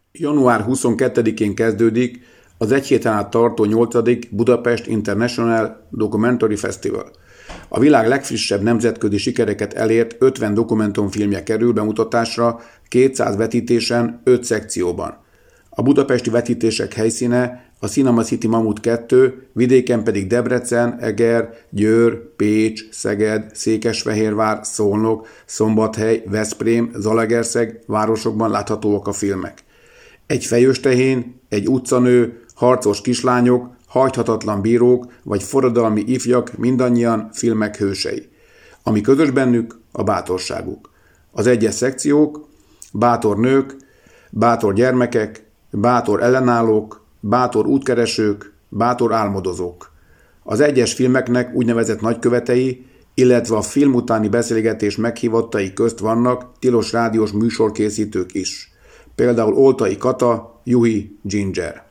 Január 22-én kezdődik az egy héten át tartó 8. Budapest International Documentary Festival. A világ legfrissebb nemzetközi sikereket elért 50 dokumentumfilmje kerül bemutatásra 200 vetítésen 5 szekcióban. A budapesti vetítések helyszíne a Cinema City Mamut 2, vidéken pedig Debrecen, Eger, Győr, Pécs, Szeged, Székesfehérvár, Szolnok, Szombathely, Veszprém, Zalaegerszeg városokban láthatóak a filmek. Egy fejős tehén, egy utcanő, harcos kislányok, hajthatatlan bírók vagy forradalmi ifjak mindannyian filmek hősei. Ami közös bennük, a bátorságuk. Az egyes szekciók: bátor nők, bátor gyermekek, bátor ellenállók, bátor útkeresők, bátor álmodozók. Az egyes filmeknek úgynevezett nagykövetei, illetve a film utáni beszélgetés meghívottai közt vannak tilos rádiós műsorkészítők is. Például Oltai Kata, Juhi, Ginger.